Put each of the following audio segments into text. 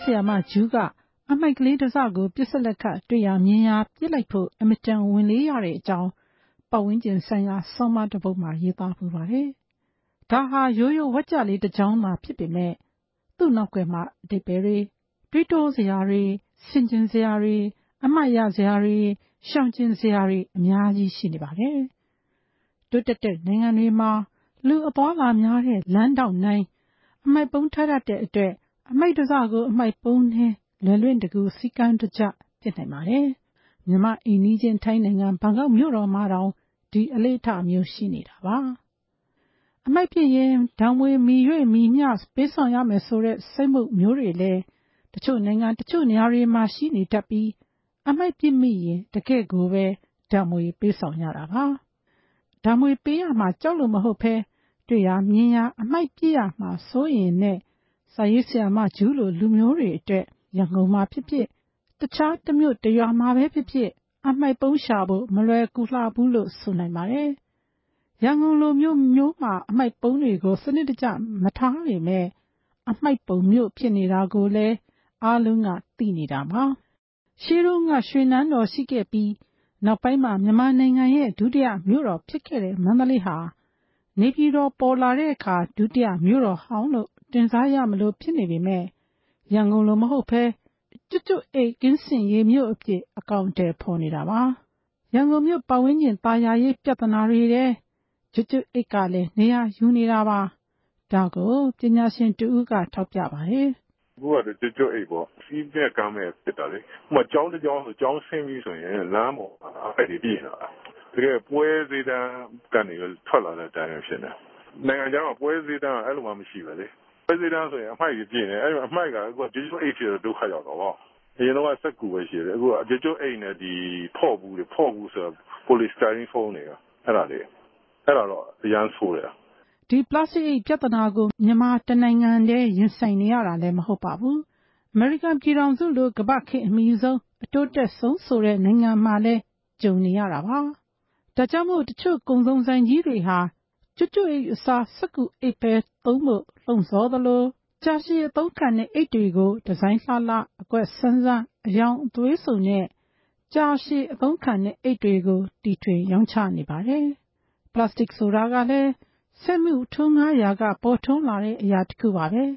ဆရာမဂျူးကအမိုက်ကလေးတစ်စကိုပစ်စလက်ခတ်တွေ့ရမြင်ရပြစ်လိုက်ဖို့အမတန်ဝင်လေးရတဲ့အကြောင်းပတ်ဝန်းကျင်ဆိုင်ရာဆောင်းပါးတစ်ပုဒ်မှာရေးသားပူပါတယ်။ဒါဟာရိုးရိုးဝါကြလေးတစ်ကြောင်းသာဖြစ်ပေမဲ့သူ့နောက်ွယ်မှာအတိတ်ပဲတွေတွေးတောစရာတွေဆင်ခြင်စရာတွေအမှတ်ရစရာတွေရှောင်ကျဉ်စရာတွေအများကြီးရှိနေပါတယ်။တိုးတက်တဲ့နိုင်ငံတွေမှာလူအသွားလာများတဲ့လမ်းတောက်နိုင်အမိုက်ပုံးထားတတ်တဲ့အတွက်အမိုက်တစကိုအမိုက်ပုံးနဲ့လွင်တကူစီကံတကြပြစ်နိုင်ပါတယ်။မြန်မာအိမ်နီးချင်းထိုင်းနိုင်ငံဘန်ကောက်မြို့တော်မှာတောင်ဒီအလေ့အထမျိုးရှိနေတာပါ။အမိုက်ပြစ်ရင်ဓာငွေမီ၍မီမျှပေးဆောင်ရမယ်ဆိုတဲ့စိတ်မှုမျိုးတွေလည်းတချို့နိုင်ငံတချို့နေရာတွေမှာရှိနေတတ်ပြီးအမိုက်ပြစ်မိရင်တကယ့်ကိုပဲဓာငွေပေးဆောင်ရတာပါ။ဓာငွေပေးရမှာကြောက်လို့မဟုတ်ဘဲတွေ့ရမြင်ရအမိုက်ပြစ်ရမှာစိုးရင်နဲ့စာရေးဆရာမဂျူးလိုလူမျိုးတွေအတွက်ရန်ကုန်မှာဖြစ်ဖြစ်တခြားတစ်မြို့တစ်ရွာမှာပဲဖြစ်ဖြစ်အမိုက်ပုံးရှာဖို့မလွယ်ကူလှဘူးလို့ဆိုနိုင်ပါတယ်။ရန်ကုန်လိုမျိုးမှာအမိုက်ပုံးတွေကိုစနစ်တကျမထားပေမဲ့အမိုက်ပုံမြို့ဖြစ်နေတာကိုလည်းအားလုံးကသိနေတာပါ။ရှေးတုန်းကရွှေနန်းတော်ရှိခဲ့ပြီးနောက်ပိုင်းမှာမြန်မာနိုင်ငံရဲ့ဒုတိယမြို့တော်ဖြစ်ခဲ့တဲ့မန္တလေးဟာနေပြည်တော်ပေါ်လာတဲ့အခါဒုတိယမြို့တော်ဟောင်းလို့တင်စားရမလို့ဖြစ်နေပေမဲ့ရန်ကုန်လိုမဟုတ်ဘဲကျွတ်အိတ်ကင်းစင်ရေးမြို့အဖြစ်အကောင့်တဲဖော်နေတာပါရန်ကုန်မြို့ပတ်ဝန်းကျင်ตายာရေးပြဿနာတွေတဲ့ကျွတ်အိတ်ကလည်းနေရာယူနေတာပါဒါကိုပညာရှင်တူဦးကထောက်ပြပါတယ်အခုကကျွတ်အိတ်ပေါ့စီးတဲ့ကမ်းမဲ့ဖြစ်တာလေဥပမာကျောင်းတစ်ကျောင်းဆိုကျောင်းဆင်းပြီးဆိုရင်လမ်းပေါ်အဲ့ဒီပြည်နေတာတကယ်ပွဲစည်းတန်းကနေထွက်လာတဲ့အတိုင်းဖြစ်နေနိုင်ငံခြားမှာပွဲစည်းတန်းအဲ့လိုမှမရှိပဲလေပွဲစည်းတန်းဆိုရင်အမိုက်ကြီးပြင်းနေအဲ့အမိုက်ကအခုကျွတ်အိတ်ဖြစ်ဒုက္ခရောက်တော့အရင်တော့စက်ကူပဲရှိတယ်အခုကျွတ်အိတ်နဲ့ဒီဖော့ဘူးဆိုတော့ polystyrene foam တွေကအဲ့ဒါတော့အရန်ဆိုးတယ်ဒီပလတ်စတစ်ပြဿနာကိုမြန်မာတနိုင်ငံတည်းရင်ဆိုင်နေရတာလည်းမဟုတ်ပါဘူးအမေရိကန်ပြည်ထောင်စုလိုကမ္ဘာခေတ်အမီဆုံးအတိုးတက်ဆုံးဆိုတဲ့နိုင်ငံမှာလည်းကြုံနေရတာပါဒါကြောင့်မို့တချို့ကုန်စုံဆိုင်ကြီးတွေဟာကျွတ်အိတ်အစားစက္ကူအိတ်ပဲသုံးဖို့လှုံ့ဆော်သလိုကြာရှည်အသုံးခံတဲ့အိတ်တွေကိုဒီဇိုင်းလှအကွက်ဆန်းအယောင်အသွေးစုံနဲ့ကြာရှည်အသုံးခံတဲ့အိတ်တွေကိုတီထွင်ရောင်းချနေပါတယ်ပလတ်စတစ်ဆိုတာကလည်းစက်မှုထွန်းကားရာကပေါ်ထွန်းလာတဲ့အရာတစ်ခုပါပဲ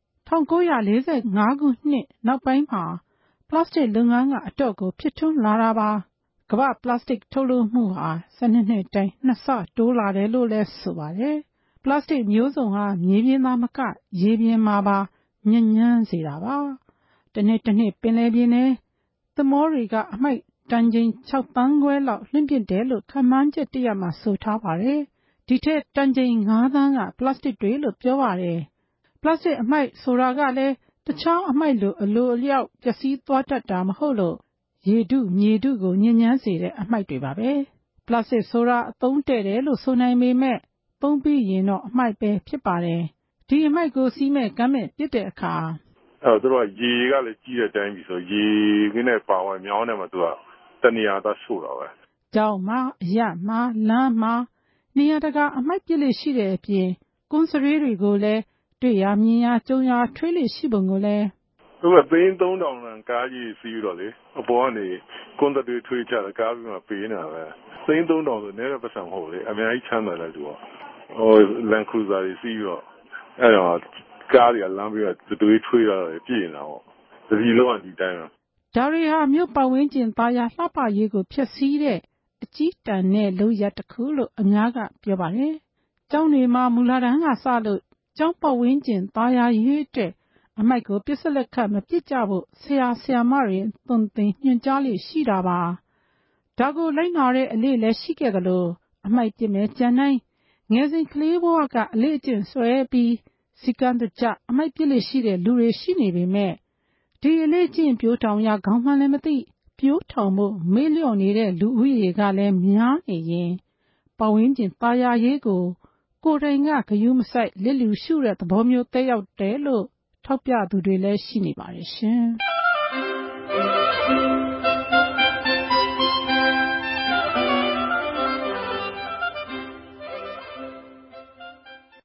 1945ခုနှစ်နောက်ပိုင်းမှာပလတ်စတစ်လုပ်ငန်းကအတော့ကိုဖြစ်ထွန်းလာတာပါကမ္ဘာပလတ်စတစ်ထုတ်လုပ်မှုဟာ12နှစ်တိုင်း2ဆတိုးလာတယ်လို့လည်းဆိုပါတယ်ပလတ်စတစ်မျိုးစုံဟာမြေပြင်သာမကရေပြင်မှာပါညဉ့်ညမ်းစေတာပါတစ်နှစ်ပင်လယ်ပြင်ထဲသမောတွေကအမိုက်တန်ချိန်6 သန်းခွဲလောက်လွှင့်ပစ်တယ်လို့ခန့်မှန်းချက်တရမှာဆိုထားပါတယ်ဒီထက်တန်ချိန်5 သန်းကပလတ်စတစ်တွေလို့ပြောပါတယ်ပလတ်စတစ်အမိုက်ဆိုတာကလည်းတခြားအမိုက်လိုအလိုအလျောက်ပျက်စီးသွားတတ်တာမဟုတ်လို့ရေထုမြေထုကိုညစ်ညမ်းစေတဲ့အမိုက်တွေပါပဲပလတ်စတစ်ဆိုတာအသုံးတည့်တယ်လို့ဆိုနိုင်ပေမဲ့သုံးပြီးရင်တော့အမိုက်ပဲဖြစ်ပါတယ်ဒီအမိုက်ကိုစီးမဲ့ကမ်းမဲ့ပြစ်တဲ့အခါသူတို့ကရေကလည်းကြီးတဲ့အတိုင်းပြီဆိုရေကင်းနဲ့ပါဝင်မြောင်းတယ်မှာသူကတနေရာသားဆို့တာပဲကျောင်းမှာအရမှာလမ်းမှာနေရာတကာအမိုက်ပြစ်လို့ရှိတဲ့အပြင်ကွန်စရေးတွေကိုလည်းတွေ့ရမြင်ရကြုံရထွေးလို့ရှိပုံကိုလည်းသူကသိန်း3000တန်ကားကြီးစီးတော့လေအပေါ်ကနေကွန်စတွေထွေးချတယ်ကားပြီးမှပေးနေတာပဲသိန်း3000ဆိုနည်းတဲ့ပတ်စံမဟုတ်လေအများကြီးချမ်းသာတယ်သူကလန်ခရူဇာတွေစီးတော့အဲ့တော့ကားတွေကလမ်းပြီးတော့တွေးထွေးရတယ်ပြည်နေတာပေါ့ဒီလိုကဒီတိုင်းဒါတွေဟာမြို့ပတ်ဝန်းကျင်သားရလှပရေးကိုဖျက်ဆီးတဲ့အကြီးတန်းနဲ့လုပ်ရတစ်ခုလို့အများကပြောပါတယ်ကျောင်းတွေမှာမူလာတန်းကစလို့ကျောင်းပတ်ဝန်းကျင်သားရရေးအတွက်အမိုက်ကိုပစ္စလက်ခတ်မပစ်ကြဖို့ဆရာမတွေသွန်သင်ညွှန်ကြားလို့ရှိတာပါဒါကိုလိုက်နာတဲ့အလေလည်းရှိခဲ့သလိုအမိုက်ပစ်မဲ့ကြံတိုင်းငယ်စဉ်ကလေးဘဝကအလေအကျင့်ဆွဲပြီးစီကံတကြအမိုက်ပစ်လို့ရှိတဲ့လူတွေရှိနေပေမဲ့ဒီအလေကျင့်ပြိုးထောင်ရခေါင်းမှန်းလည်းမသိပြိုးထောင်မှုမေ့လျော့နေတဲ့လူဦးရေကလည်းများနေရင်ပတ်ဝန်းကျင်သားရရေးကိုကိုယ်တိုင်ကဂရုမစိုက်လစ်လျူရှုတဲ့သဘောမျိုးသက်ရောက်တယ်လို့ထောက်ပြသူတွေလည်းရှိနေပါတယ်ရှင်။